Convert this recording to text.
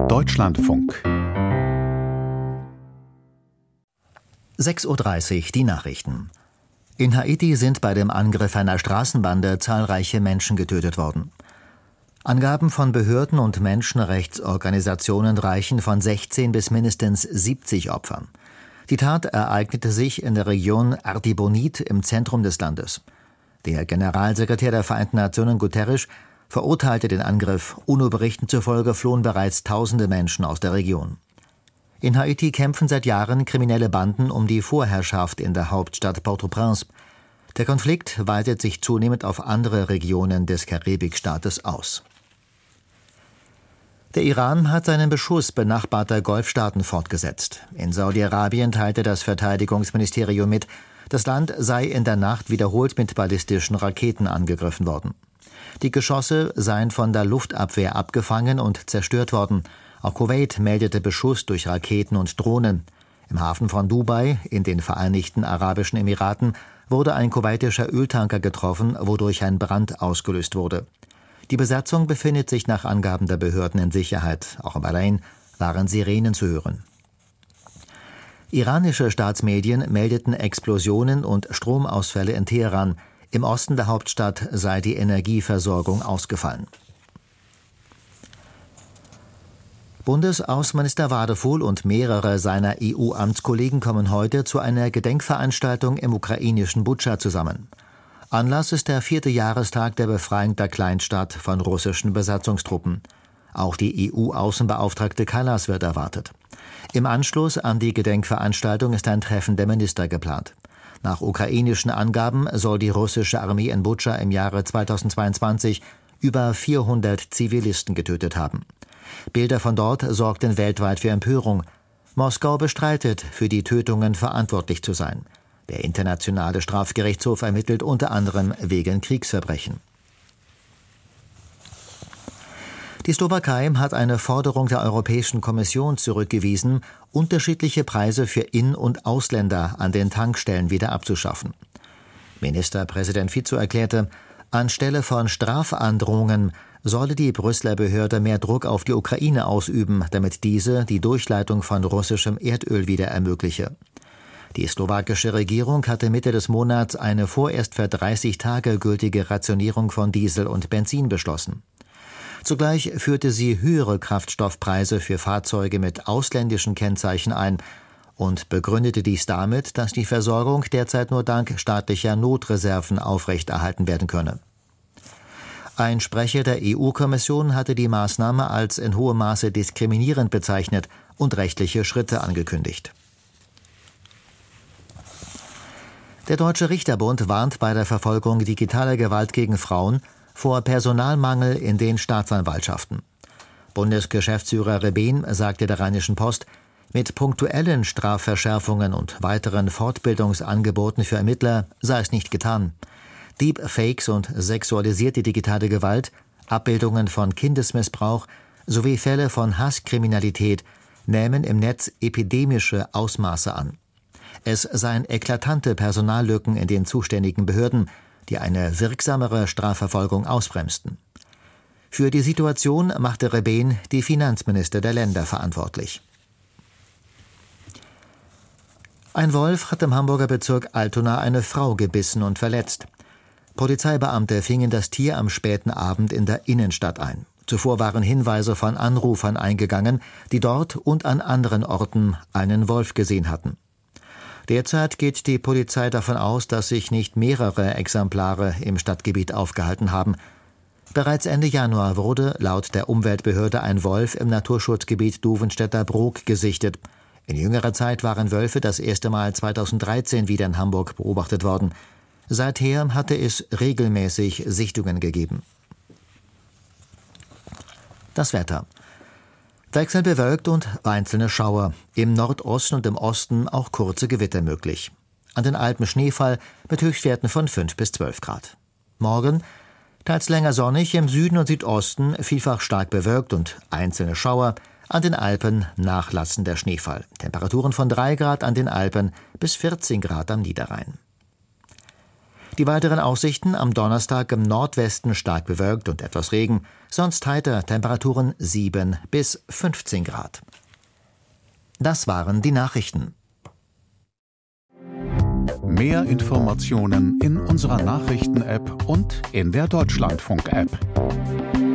Deutschlandfunk 6:30 Uhr, die Nachrichten. In Haiti sind bei dem Angriff einer Straßenbande zahlreiche Menschen getötet worden. Angaben von Behörden und Menschenrechtsorganisationen reichen von 16 bis mindestens 70 Opfern. Die Tat ereignete sich in der Region Artibonite im Zentrum des Landes. Der Generalsekretär der Vereinten Nationen Guterres verurteilte den Angriff. UNO-Berichten zufolge flohen bereits tausende Menschen aus der Region. In Haiti kämpfen seit Jahren kriminelle Banden um die Vorherrschaft in der Hauptstadt Port-au-Prince. Der Konflikt weitet sich zunehmend auf andere Regionen des Karibikstaates aus. Der Iran hat seinen Beschuss benachbarter Golfstaaten fortgesetzt. In Saudi-Arabien teilte das Verteidigungsministerium mit, das Land sei in der Nacht wiederholt mit ballistischen Raketen angegriffen worden. Die Geschosse seien von der Luftabwehr abgefangen und zerstört worden. Auch Kuwait meldete Beschuss durch Raketen und Drohnen. Im Hafen von Dubai, in den Vereinigten Arabischen Emiraten, wurde ein kuwaitischer Öltanker getroffen, wodurch ein Brand ausgelöst wurde. Die Besatzung befindet sich nach Angaben der Behörden in Sicherheit. Auch in Bahrain waren Sirenen zu hören. Iranische Staatsmedien meldeten Explosionen und Stromausfälle in Teheran. Im Osten der Hauptstadt sei die Energieversorgung ausgefallen. Bundesaußenminister Wadefuhl und mehrere seiner EU-Amtskollegen kommen heute zu einer Gedenkveranstaltung im ukrainischen Butscha zusammen. Anlass ist der 4. Jahrestag der Befreiung der Kleinstadt von russischen Besatzungstruppen. Auch die EU-Außenbeauftragte Kallas wird erwartet. Im Anschluss an die Gedenkveranstaltung ist ein Treffen der Minister geplant. Nach ukrainischen Angaben soll die russische Armee in Butscha im Jahre 2022 über 400 Zivilisten getötet haben. Bilder von dort sorgten weltweit für Empörung. Moskau bestreitet, für die Tötungen verantwortlich zu sein. Der Internationale Strafgerichtshof ermittelt unter anderem wegen Kriegsverbrechen. Die Slowakei hat eine Forderung der Europäischen Kommission zurückgewiesen, unterschiedliche Preise für In- und Ausländer an den Tankstellen wieder abzuschaffen. Ministerpräsident Fico erklärte, anstelle von Strafandrohungen solle die Brüsseler Behörde mehr Druck auf die Ukraine ausüben, damit diese die Durchleitung von russischem Erdöl wieder ermögliche. Die slowakische Regierung hatte Mitte des Monats eine vorerst für 30 Tage gültige Rationierung von Diesel und Benzin beschlossen. Zugleich führte sie höhere Kraftstoffpreise für Fahrzeuge mit ausländischen Kennzeichen ein und begründete dies damit, dass die Versorgung derzeit nur dank staatlicher Notreserven aufrechterhalten werden könne. Ein Sprecher der EU-Kommission hatte die Maßnahme als in hohem Maße diskriminierend bezeichnet und rechtliche Schritte angekündigt. Der Deutsche Richterbund warnt bei der Verfolgung digitaler Gewalt gegen Frauen vor Personalmangel in den Staatsanwaltschaften. Bundesgeschäftsführer Rebehn sagte der Rheinischen Post, mit punktuellen Strafverschärfungen und weiteren Fortbildungsangeboten für Ermittler sei es nicht getan. Deepfakes und sexualisierte digitale Gewalt, Abbildungen von Kindesmissbrauch sowie Fälle von Hasskriminalität nehmen im Netz epidemische Ausmaße an. Es seien eklatante Personallücken in den zuständigen Behörden, die eine wirksamere Strafverfolgung ausbremsten. Für die Situation machte Rebehn die Finanzminister der Länder verantwortlich. Ein Wolf hat im Hamburger Bezirk Altona eine Frau gebissen und verletzt. Polizeibeamte fingen das Tier am späten Abend in der Innenstadt ein. Zuvor waren Hinweise von Anrufern eingegangen, die dort und an anderen Orten einen Wolf gesehen hatten. Derzeit geht die Polizei davon aus, dass sich nicht mehrere Exemplare im Stadtgebiet aufgehalten haben. Bereits Ende Januar wurde laut der Umweltbehörde ein Wolf im Naturschutzgebiet Duvenstädter Brok gesichtet. In jüngerer Zeit waren Wölfe das erste Mal 2013 wieder in Hamburg beobachtet worden. Seither hatte es regelmäßig Sichtungen gegeben. Das Wetter. Wechselnd bewölkt und einzelne Schauer. Im Nordosten und im Osten auch kurze Gewitter möglich. An den Alpen Schneefall mit Höchstwerten von 5 bis 12 Grad. Morgen teils länger sonnig, im Süden und Südosten vielfach stark bewölkt und einzelne Schauer. An den Alpen nachlassender Schneefall. Temperaturen von 3 Grad an den Alpen bis 14 Grad am Niederrhein. Die weiteren Aussichten: am Donnerstag im Nordwesten stark bewölkt und etwas Regen, sonst heiter, Temperaturen 7 bis 15 Grad. Das waren die Nachrichten. Mehr Informationen in unserer Nachrichten-App und in der Deutschlandfunk-App.